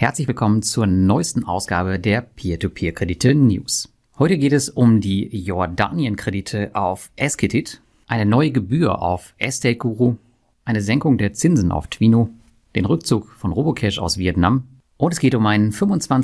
Herzlich willkommen zur neuesten Ausgabe der Peer-to-Peer-Kredite-News. Heute geht es um die Jordanien-Kredite auf Esketit, eine neue Gebühr auf Estate Guru, eine Senkung der Zinsen auf Twino, den Rückzug von Robocash aus Vietnam und es geht um einen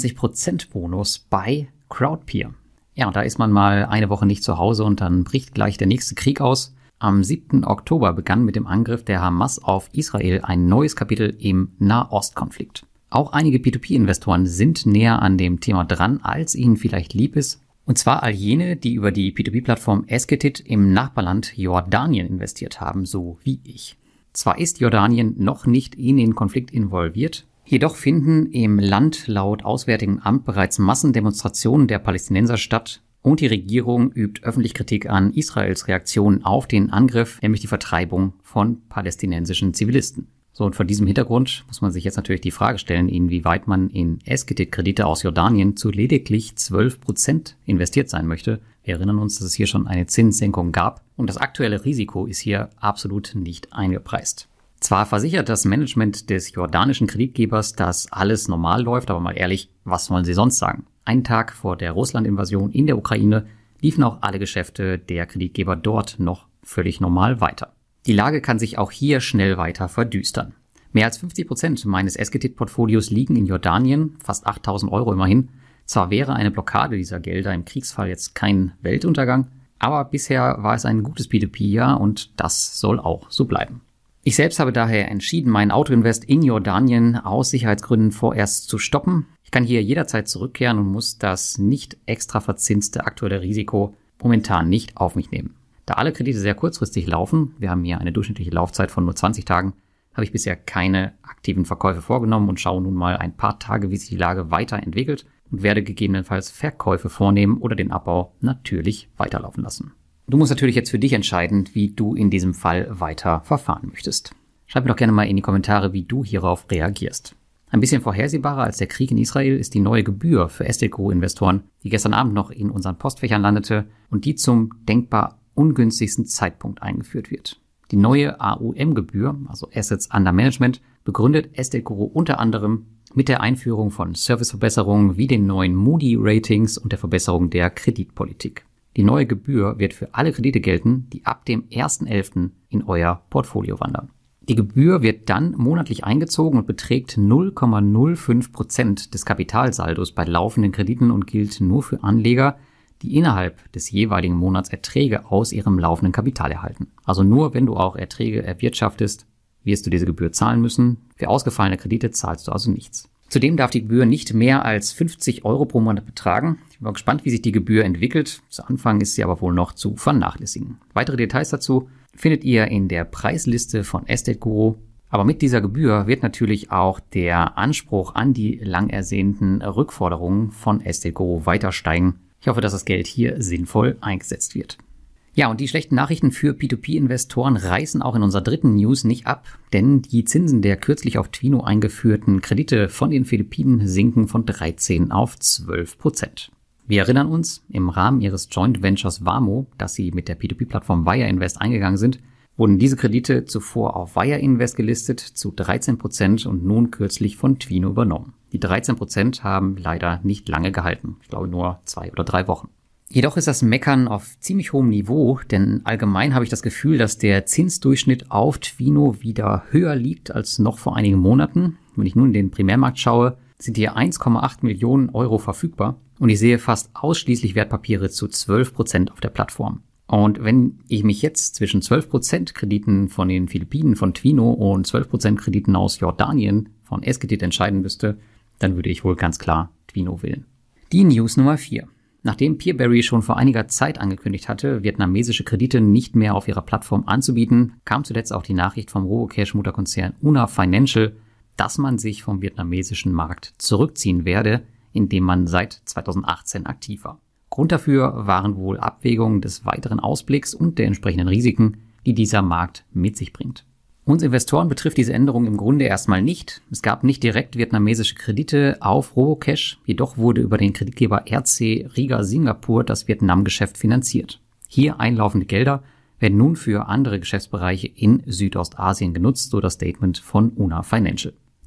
25% Bonus bei Crowdpeer. Ja, und da ist man mal eine Woche nicht zu Hause und dann bricht gleich der nächste Krieg aus. Am 7. Oktober begann mit dem Angriff der Hamas auf Israel ein neues Kapitel im Nahostkonflikt. Auch einige P2P-Investoren sind näher an dem Thema dran, als ihnen vielleicht lieb ist. Und zwar all jene, die über die P2P-Plattform Esketit im Nachbarland Jordanien investiert haben, so wie ich. Zwar ist Jordanien noch nicht in den Konflikt involviert, jedoch finden im Land laut Auswärtigem Amt bereits Massendemonstrationen der Palästinenser statt und die Regierung übt öffentlich Kritik an Israels Reaktion auf den Angriff, nämlich die Vertreibung von palästinensischen Zivilisten. So, und vor diesem Hintergrund muss man sich jetzt natürlich die Frage stellen, inwieweit man in Esketit-Kredite aus Jordanien zu lediglich 12% investiert sein möchte. Wir erinnern uns, dass es hier schon eine Zinssenkung gab und das aktuelle Risiko ist hier absolut nicht eingepreist. Zwar versichert das Management des jordanischen Kreditgebers, dass alles normal läuft, aber mal ehrlich, was wollen sie sonst sagen? Einen Tag vor der Russland-Invasion in der Ukraine liefen auch alle Geschäfte der Kreditgeber dort noch völlig normal weiter. Die Lage kann sich auch hier schnell weiter verdüstern. Mehr als 50% meines Esketit-Portfolios liegen in Jordanien, fast 8.000 Euro immerhin. Zwar wäre eine Blockade dieser Gelder im Kriegsfall jetzt kein Weltuntergang, aber bisher war es ein gutes P2P-Jahr und das soll auch so bleiben. Ich selbst habe daher entschieden, meinen Autoinvest in Jordanien aus Sicherheitsgründen vorerst zu stoppen. Ich kann hier jederzeit zurückkehren und muss das nicht extra verzinste aktuelle Risiko momentan nicht auf mich nehmen. Da alle Kredite sehr kurzfristig laufen, wir haben hier eine durchschnittliche Laufzeit von nur 20 Tagen, habe ich bisher keine aktiven Verkäufe vorgenommen und schaue nun mal ein paar Tage, wie sich die Lage weiterentwickelt und werde gegebenenfalls Verkäufe vornehmen oder den Abbau natürlich weiterlaufen lassen. Du musst natürlich jetzt für dich entscheiden, wie du in diesem Fall weiter verfahren möchtest. Schreib mir doch gerne mal in die Kommentare, wie du hierauf reagierst. Ein bisschen vorhersehbarer als der Krieg in Israel ist die neue Gebühr für Estate Guru-Investoren, die gestern Abend noch in unseren Postfächern landete und die zum denkbar ungünstigsten Zeitpunkt eingeführt wird. Die neue AUM-Gebühr, also Assets Under Management, begründet Estate Guru unter anderem mit der Einführung von Serviceverbesserungen wie den neuen Moody-Ratings und der Verbesserung der Kreditpolitik. Die neue Gebühr wird für alle Kredite gelten, die ab dem 1.11. in euer Portfolio wandern. Die Gebühr wird dann monatlich eingezogen und beträgt 0,05% des Kapitalsaldos bei laufenden Krediten und gilt nur für Anleger, die innerhalb des jeweiligen Monats Erträge aus ihrem laufenden Kapital erhalten. Also nur wenn du auch Erträge erwirtschaftest, wirst du diese Gebühr zahlen müssen. Für ausgefallene Kredite zahlst du also nichts. Zudem darf die Gebühr nicht mehr als 50 Euro pro Monat betragen. Ich bin gespannt, wie sich die Gebühr entwickelt. Zu Anfang ist sie aber wohl noch zu vernachlässigen. Weitere Details dazu findet ihr in der Preisliste von Estate Guru. Aber mit dieser Gebühr wird natürlich auch der Anspruch an die lang ersehnten Rückforderungen von Estate Guru weiter steigen. Ich hoffe, dass das Geld hier sinnvoll eingesetzt wird. Ja, und die schlechten Nachrichten für P2P-Investoren reißen auch in unserer dritten News nicht ab, denn die Zinsen der kürzlich auf Twino eingeführten Kredite von den Philippinen sinken von 13 auf 12%. Wir erinnern uns, im Rahmen ihres Joint Ventures Vamo, das sie mit der P2P-Plattform Wire Invest eingegangen sind, wurden diese Kredite zuvor auf Wire Invest gelistet zu 13% und nun kürzlich von Twino übernommen. Die 13% haben leider nicht lange gehalten. Ich glaube nur 2 oder 3 Wochen. Jedoch ist das Meckern auf ziemlich hohem Niveau, denn allgemein habe ich das Gefühl, dass der Zinsdurchschnitt auf Twino wieder höher liegt als noch vor einigen Monaten. Wenn ich nun in den Primärmarkt schaue, sind hier 1,8 Millionen Euro verfügbar und ich sehe fast ausschließlich Wertpapiere zu 12% auf der Plattform. Und wenn ich mich jetzt zwischen 12% Krediten von den Philippinen von Twino und 12% Krediten aus Jordanien von Esketit entscheiden müsste, dann würde ich wohl ganz klar Twino wählen. Die News Nummer 4. Nachdem Peerberry schon vor einiger Zeit angekündigt hatte, vietnamesische Kredite nicht mehr auf ihrer Plattform anzubieten, kam zuletzt auch die Nachricht vom Robocash-Mutterkonzern Una Financial, dass man sich vom vietnamesischen Markt zurückziehen werde, in dem man seit 2018 aktiv war. Grund dafür waren wohl Abwägungen des weiteren Ausblicks und der entsprechenden Risiken, die dieser Markt mit sich bringt. Uns Investoren betrifft diese Änderung im Grunde erstmal nicht. Es gab nicht direkt vietnamesische Kredite auf Robocash, jedoch wurde über den Kreditgeber RC Riga Singapur das Vietnam-Geschäft finanziert. Hier einlaufende Gelder werden nun für andere Geschäftsbereiche in Südostasien genutzt, so das Statement von Una Financial.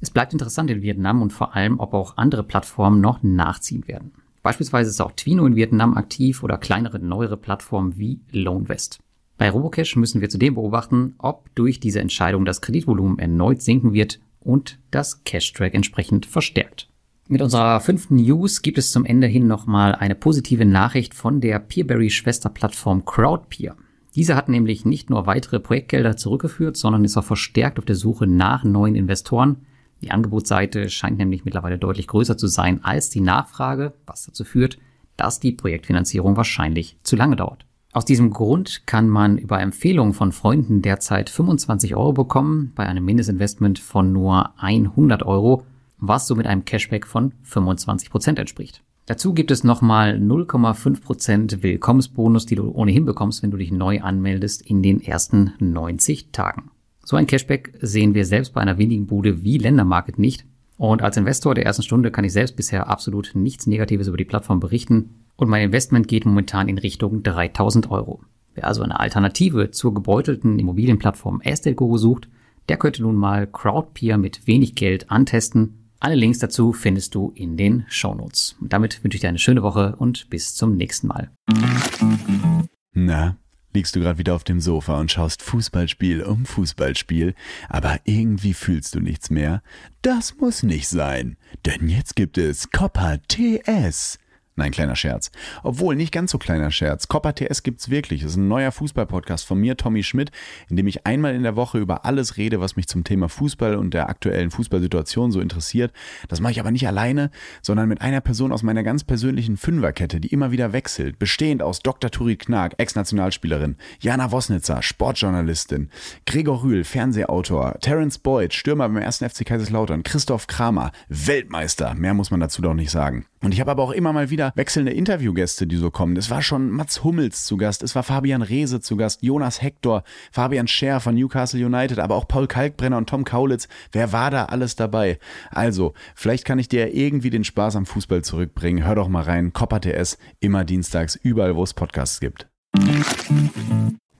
Es bleibt interessant in Vietnam und vor allem, ob auch andere Plattformen noch nachziehen werden. Beispielsweise ist auch Twino in Vietnam aktiv oder kleinere, neuere Plattformen wie LoanVest. Bei Robocash müssen wir zudem beobachten, ob durch diese Entscheidung das Kreditvolumen erneut sinken wird und das Cash-Track entsprechend verstärkt. Mit unserer 5. News gibt es zum Ende hin nochmal eine positive Nachricht von der Peerberry-Schwesterplattform Crowdpeer. Diese hat nämlich nicht nur weitere Projektgelder zurückgeführt, sondern ist auch verstärkt auf der Suche nach neuen Investoren. Die Angebotsseite scheint nämlich mittlerweile deutlich größer zu sein als die Nachfrage, was dazu führt, dass die Projektfinanzierung wahrscheinlich zu lange dauert. Aus diesem Grund kann man über Empfehlungen von Freunden derzeit 25 € bekommen, bei einem Mindestinvestment von nur 100 €, was somit einem Cashback von 25% entspricht. Dazu gibt es nochmal 0,5% Willkommensbonus, die du ohnehin bekommst, wenn du dich neu anmeldest in den ersten 90 Tagen. So ein Cashback sehen wir selbst bei einer windigen Bude wie Ländermarket nicht. Und als Investor der ersten Stunde kann ich selbst bisher absolut nichts Negatives über die Plattform berichten. Und mein Investment geht momentan in Richtung 3.000 €. Wer also eine Alternative zur gebeutelten Immobilienplattform Estate Guru sucht, der könnte nun mal Crowdpeer mit wenig Geld antesten. Alle Links dazu findest du in den Shownotes. Und damit wünsche ich dir eine schöne Woche und bis zum nächsten Mal. Na, liegst du gerade wieder auf dem Sofa und schaust Fußballspiel um Fußballspiel, aber irgendwie fühlst du nichts mehr? Das muss nicht sein, denn jetzt gibt es Copa TS. Nein, kleiner Scherz. Obwohl, nicht ganz so kleiner Scherz. Copa TS gibt's wirklich. Das ist ein neuer Fußball-Podcast von mir, Tommy Schmidt, in dem ich einmal in der Woche über alles rede, was mich zum Thema Fußball und der aktuellen Fußballsituation so interessiert. Das mache ich aber nicht alleine, sondern mit einer Person aus meiner ganz persönlichen Fünferkette, die immer wieder wechselt, bestehend aus Dr. Turit Knag, Ex-Nationalspielerin, Jana Wosnitzer, Sportjournalistin, Gregor Rühl, Fernsehautor, Terence Boyd, Stürmer beim 1. FC Kaiserslautern, Christoph Kramer, Weltmeister. Mehr muss man dazu doch nicht sagen. Und ich habe aber auch immer mal wieder wechselnde Interviewgäste, die so kommen. Es war schon Mats Hummels zu Gast, es war Fabian Reese zu Gast, Jonas Hector, Fabian Scher von Newcastle United, aber auch Paul Kalkbrenner und Tom Kaulitz. Wer war da alles dabei? Also, vielleicht kann ich dir irgendwie den Spaß am Fußball zurückbringen. Hör doch mal rein, Copa TS, immer dienstags, überall wo es Podcasts gibt.